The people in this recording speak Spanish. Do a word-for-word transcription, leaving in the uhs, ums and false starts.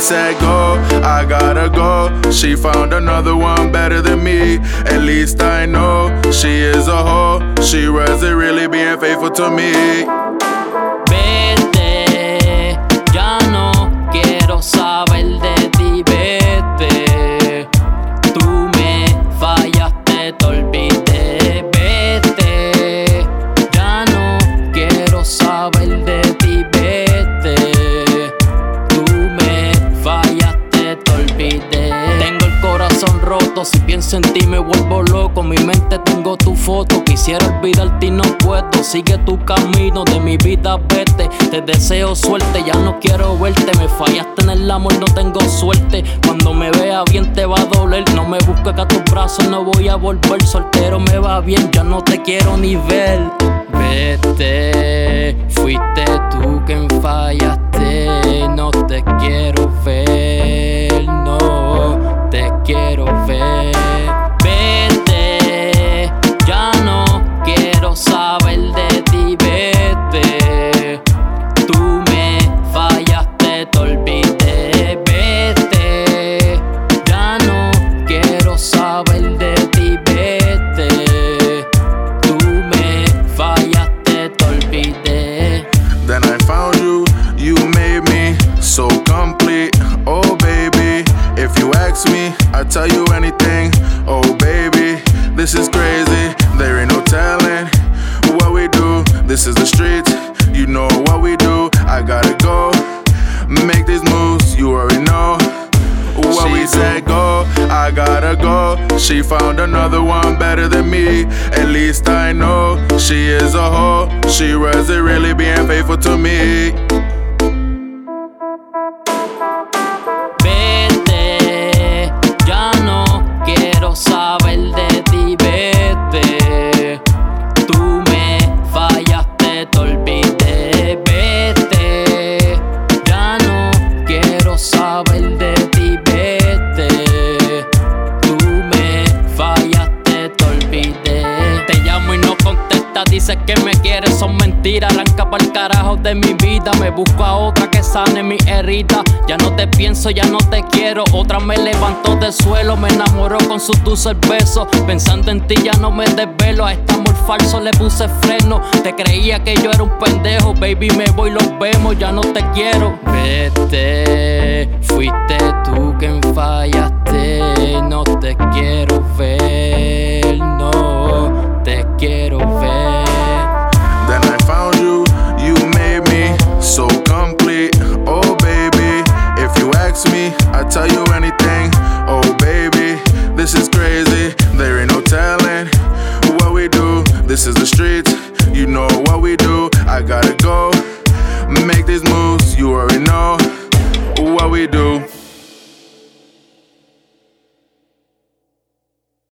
said go, I gotta go. She found another one better than me. At least I know she is a hoe. She wasn't really being faithful to me. Vete, ya no quiero saber de ti, vete. Tú me fallaste, te olvidé. Vete, ya no quiero saber de ti, vete. Tú me fallaste, te olvidé. Tengo el corazón roto, si pienso en ti me vuelvo loco. En mi mente tengo tu foto, quisiera olvidarte y no puedo. Sigue tu camino, de mi vida vete. Te deseo suerte, ya no quiero verte. Me fallaste en el amor, no tengo suerte. Cuando me vea bien te va a doler. No me busques que a tus brazos no voy a volver. Soltero me va bien, ya no te quiero ni ver. Vete, fuiste tú quien fallaste. No te quiero ver, no te quiero ver. Vete, ya no quiero saber de ti, vete. Tú me fallaste, te olvidé. Vete, ya no quiero saber de ti, vete. Tú me fallaste, te olvidé. Then I found you, you made me so complete. Oh baby, if you ask me, I'll tell you anything. Oh baby, this is crazy. There ain't no telling what we do. This is the streets, you know what we do. I gotta go, make these moves, you already know what we said go, I gotta go. She found another one better than me. At least I know she is a hoe. She wasn't really being faithful to me. Vete, ya no quiero saber de ti, vete. Tú me fallaste, te olvidé. Vete, ya no quiero saber de ti, vete. Tú me fallaste, te olvidé. Te llamo y no contestas, dices que me quieres, son mentiras. Arranca pa'l carajo de mi vida, me busco a otra que sane mi herida. Ya no te pienso, ya no te quiero. Otra me levantó del suelo, me enamoró con sus dulces besos. Pensando en ti ya no me desvelo. A este amor falso le puse freno. Te creía que yo era un pendejo, baby, me voy, los vemos, ya no te quiero. Vete, fuiste tú quien fallaste. No te quiero ver, no te quiero ver. Then I found you, you made me so complete. Oh baby, if you ask me, I'll tell you anything. Oh baby, this is crazy. There ain't no telling what we do. This is the streets, you know what we do. I gotta go, make these moves, you already know what we do.